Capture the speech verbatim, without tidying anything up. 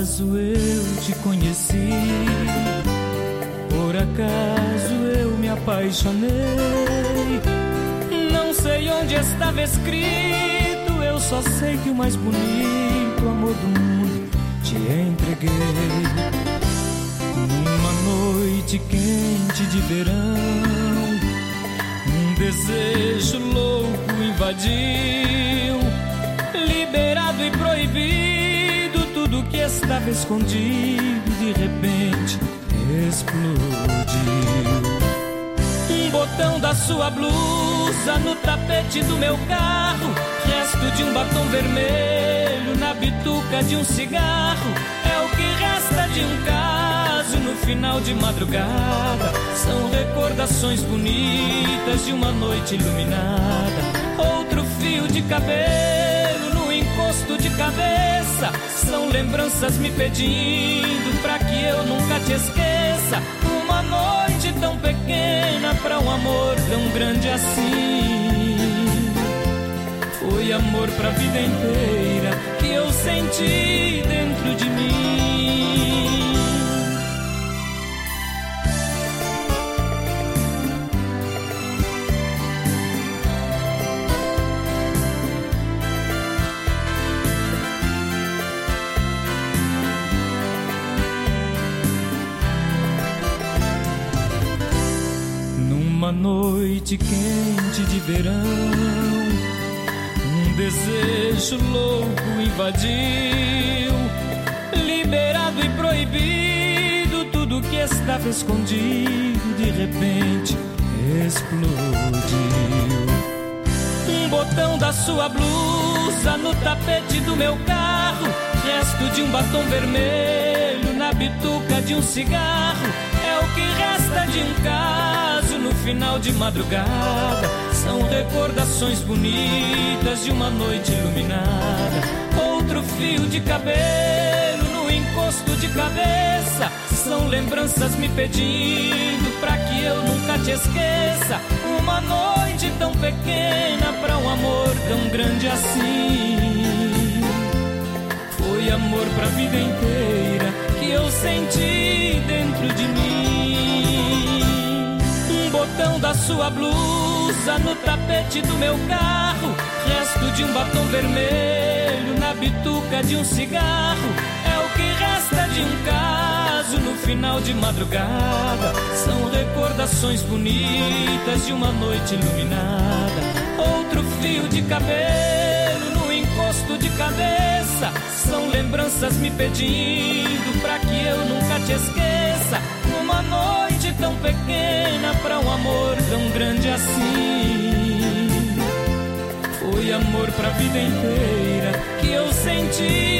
acaso eu te conheci, por acaso eu me apaixonei. Não sei onde estava escrito, eu só sei que o mais bonito amor do mundo te entreguei. Numa noite quente de verão, um desejo louco invadiu, liberado e proibido, tudo que estava escondido de repente explodiu. Um botão da sua blusa no tapete do meu carro, resto de um batom vermelho na bituca de um cigarro, é o que resta de um caso no final de madrugada. São recordações bonitas de uma noite iluminada. Outro fio de cabelo no encosto de cabeça, são lembranças me pedindo pra que eu nunca te esqueça. Uma noite tão pequena pra um amor tão grande assim. Foi amor pra vida inteira que eu senti dentro de mim. Numa noite quente de verão, um desejo louco invadiu, liberado e proibido, tudo que estava escondido de repente explodiu. Um botão da sua blusa no tapete do meu carro, resto de um batom vermelho na bituca de um cigarro, é o que resta de um caso no final de madrugada. São recordações bonitas de uma noite iluminada. Outro fio de cabelo no encosto de cabeça, são lembranças me pedindo pra que eu nunca te esqueça. Uma noite tão pequena pra um amor tão grande assim. Foi amor pra vida inteira que eu senti dentro de mim. Um botão da sua blusa no tapete do meu carro, resto de um batom vermelho na bituca de um cigarro, é o que resta de um caso no final de madrugada. São recordações bonitas de uma noite iluminada. Outro fio de cabelo no encosto de cabeça, são lembranças me pedindo pra que eu nunca te esqueça. Uma noite tão pequena pra um amor tão grande assim. Foi amor pra vida inteira que eu senti